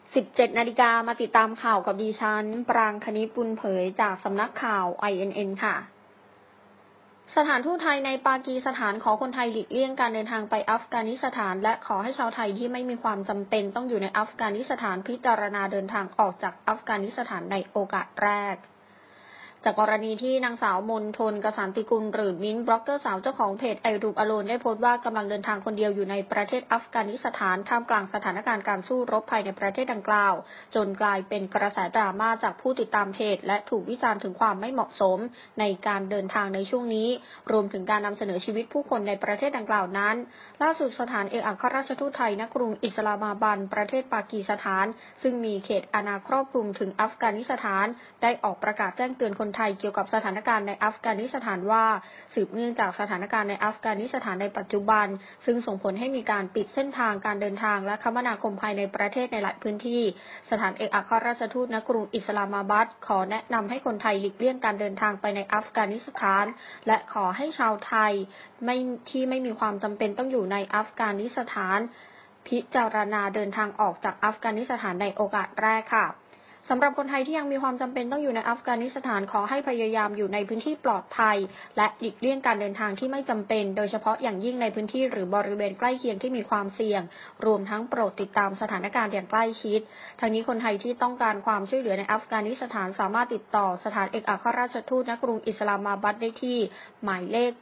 17 นาฬิกามาติดตามข่าวกับดิฉันปรางคณิตบุญเผยจากสำนักข่าว INN ค่ะสถานทูตไทยในปากีสถานขอคนไทยหลีกเลี่ยงการเดินทางไปอัฟกานิสถานและขอให้ชาวไทยที่ไม่มีความจำเป็นต้องอยู่ในอัฟกานิสถานพิจารณาเดินทางออกจากอัฟกานิสถานในโอกาสแรกจากกรณีที่นางสาวมนทนกสันติกุลหรือมิ้นท์บล็อกเกอร์สาวเจ้าของเพจไอรูปอโลนได้โพสต์ว่ากำลังเดินทางคนเดียวอยู่ในประเทศอัฟกานิสถานท่ามกลางสถานการณ์การสู้รบภายในประเทศดังกล่าวจนกลายเป็นกระแสดราม่าจากผู้ติดตามเพจและถูกวิจารณ์ถึงความไม่เหมาะสมในการเดินทางในช่วงนี้รวมถึงการนำเสนอชีวิตผู้คนในประเทศดังกล่าวนั้นล่าสุดสถานเอกอัครราชทูตไทยณกรุงอิสลามาบัดประเทศปากีสถานซึ่งมีเขตอาณาครอบคลุมถึงอัฟกานิสถานได้ออกประกาศแจ้งเตือนคนไทยเกี่ยวกับสถานการณ์ในอัฟกานิสถานว่าสืบเนื่องจากสถานการณ์ในอัฟกานิสถานในปัจจุบันซึ่งส่งผลให้มีการปิดเส้นทางการเดินทางและคมนาคมภายในประเทศในหลายพื้นที่สถานเอกอัครราชทูตณกรุงอิสลามาบัดขอแนะนำให้คนไทยหลีกเลี่ยงการเดินทางไปในอัฟกานิสถานและขอให้ชาวไทยที่ไม่มีความจำเป็นต้องอยู่ในอัฟกานิสถานพิจารณาเดินทางออกจากอัฟกานิสถานในโอกาสแรกค่ะสำหรับคนไทยที่ยังมีความจำเป็นต้องอยู่ในอัฟกานิสถานขอให้พยายามอยู่ในพื้นที่ปลอดภัยและหลีกเลี่ยงการเดินทางที่ไม่จำเป็นโดยเฉพาะอย่างยิ่งในพื้นที่หรือบริเวณใกล้เคียงที่มีความเสี่ยงรวมทั้งโปรดติดตามสถานการณ์อย่างใกล้ชิดทั้งนี้คนไทยที่ต้องการความช่วยเหลือในอัฟกานิสถานสามารถติดต่อสถานเอกอัครราชทูตณกรุงอิสลามาบัดได้ที่หมายเลข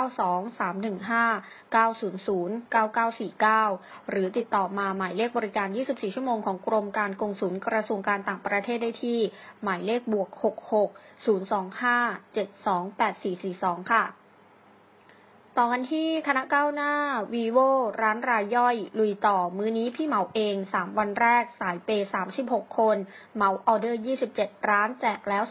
+92-315-900-9949หรือติดต่อมาหมายเลขบริการ24ชั่วโมงของกรมการกงสุลกระทรวงการต่างประเทศได้ที่หมายเลข+66-025-728442ค่ะต่อกันที่คณะก้าวหน้า vivo ร้านรายย่อยลุยต่อมื้อนี้พี่เหมาเอง3วันแรกสายเปย์36คนเหมาออเดอร์27ร้านแจกแล้ว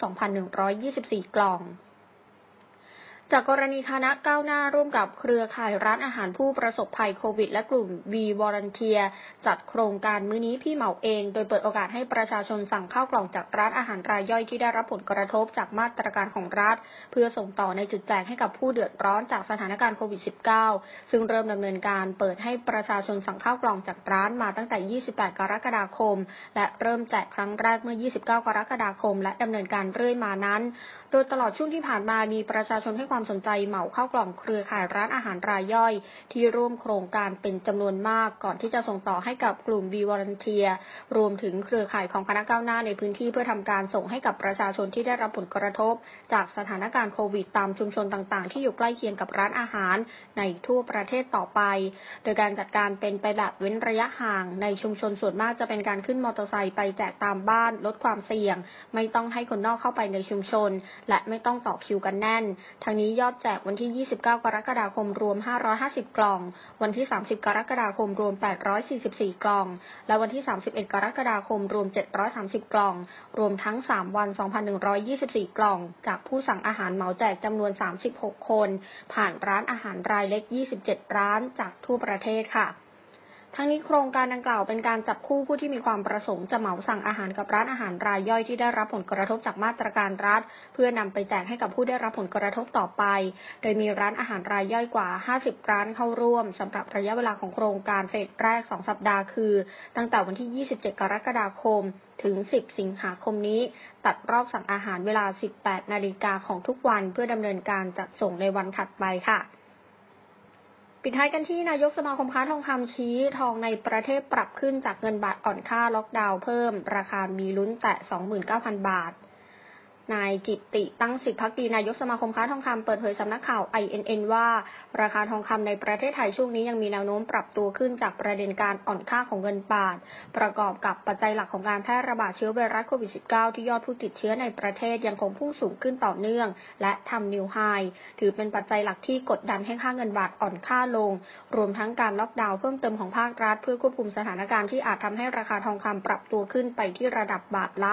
2,124 กล่องจากกรณีคณะก้าวหน้าร่วมกับเครือข่ายร้านอาหารผู้ประสบภัยโควิดและกลุ่ม V Volunteer จัดโครงการมื้อนี้พี่เหมาเองโดยเปิดโอกาสให้ประชาชนสั่งข้าวกล่องจากร้านอาหารรายย่อยที่ได้รับผลกระทบจากมาตรการของรัฐเพื่อส่งต่อในจุดแจกให้กับผู้เดือดร้อนจากสถานการณ์โควิด -19 ซึ่งเริ่มดำเนินการเปิดให้ประชาชนสั่งข้าวกล่องจากร้านมาตั้งแต่28กรกฎาคมและเริ่มแจกครั้งแรกเมื่อ29กรกฎาคมและดำเนินการเรื่อยมานั้นโดยตลอดช่วงที่ผ่านมามีประชาชนให้ความสนใจเหมาข้าวกล่องเครือข่ายร้านอาหารรายย่อยที่ร่วมโครงการเป็นจำนวนมากก่อนที่จะส่งต่อให้กับกลุ่ม V Volunteer รวมถึงเครือข่ายของคณะก้าวหน้าในพื้นที่เพื่อทำการส่งให้กับประชาชนที่ได้รับผลกระทบจากสถานการณ์โควิดตามชุมชนต่างๆที่อยู่ใกล้เคียงกับร้านอาหารในทั่วประเทศต่อไปโดยการจัดการเป็นไปแบบเว้นระยะห่างในชุมชนส่วนมากจะเป็นการขึ้นมอเตอร์ไซค์ไปแจกตามบ้านลดความเสี่ยงไม่ต้องให้คนนอกเข้าไปในชุมชนและไม่ต้องต่อคิวกันแน่นทั้งนี้ยอดแจกวันที่29กรกฎาคมรวม550กล่องวันที่30กรกฎาคมรวม844กล่องและวันที่31กรกฎาคมรวม730กล่องรวมทั้ง3วัน 2,124 กล่องจากผู้สั่งอาหารเหมาแจกจำนวน36คนผ่านร้านอาหารรายเล็ก27ร้านจากทั่วประเทศค่ะทั้งนี้โครงการดังกล่าวเป็นการจับคู่ผู้ที่มีความประสงค์จะเหมาสั่งอาหารกับร้านอาหารรายย่อยที่ได้รับผลกระทบจากมาตรการรัฐเพื่อนำไปแจกให้กับผู้ได้รับผลกระทบต่อไปโดยมีร้านอาหารรายย่อยกว่า50ร้านเข้าร่วมสำหรับระยะเวลาของโครงการเฟสแรก2สัปดาห์คือตั้งแต่วันที่27กรกฎาคมถึง10สิงหาคมนี้ตัดรอบสั่งอาหารเวลา 18 นาฬิกาของทุกวันเพื่อดำเนินการจัดส่งในวันถัดไปค่ะปิดท้ายกันที่นายกสมาคมค้าทองคำชี้ทองในประเทศปรับขึ้นจากเงินบาทอ่อนค่าล็อกดาวน์เพิ่มราคามีลุ้นแตะ 29,000 บาทนายจิตติตั้งสิทธิภักดีนายกสมาคมค้าทองคำเปิดเผยสำนักข่าว INN ว่าราคาทองคำในประเทศไทยช่วงนี้ยังมีแนวโน้มปรับตัวขึ้นจากประเด็นการอ่อนค่าของเงินบาทประกอบกับปัจจัยหลักของการแพร่ระบาดเชื้อไวรัสโควิด -19 ที่ยอดผู้ติดเชื้อในประเทศยังคงพุ่งสูงขึ้นต่อเนื่องและทำนิวไฮถือเป็นปัจจัยหลักที่กดดันให้ค่าเงินบาทอ่อนค่าลงรวมทั้งการล็อกดาวน์เพิ่มเติมของภาครัฐเพื่อควบคุมสถานการณ์ที่อาจทำให้ราคาทองคำปรับตัวขึ้นไปที่ระดับบาทละ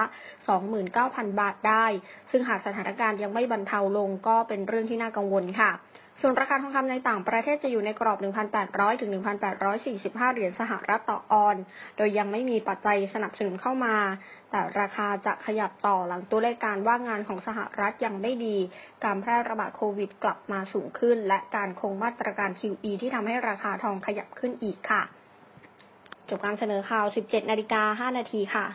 29,000 บาทได้ซึ่งหากสถานการณ์ยังไม่บรรเทาลงก็เป็นเรื่องที่น่ากังวลค่ะส่วนราคาทองคำในต่างประเทศจะอยู่ในกรอบ 1,800 ถึง 1,845 เหรียญสหรัฐต่อออนซ์โดยยังไม่มีปัจจัยสนับสนุนเข้ามาแต่ราคาจะขยับต่อหลังตัวเลขการว่างงานของสหรัฐยังไม่ดีการแพร่ระบาดโควิดกลับมาสูงขึ้นและการคงมาตรการ QE ที่ทำให้ราคาทองขยับขึ้นอีกค่ะจบการเสนอข่าว 17:05 น.ค่ะ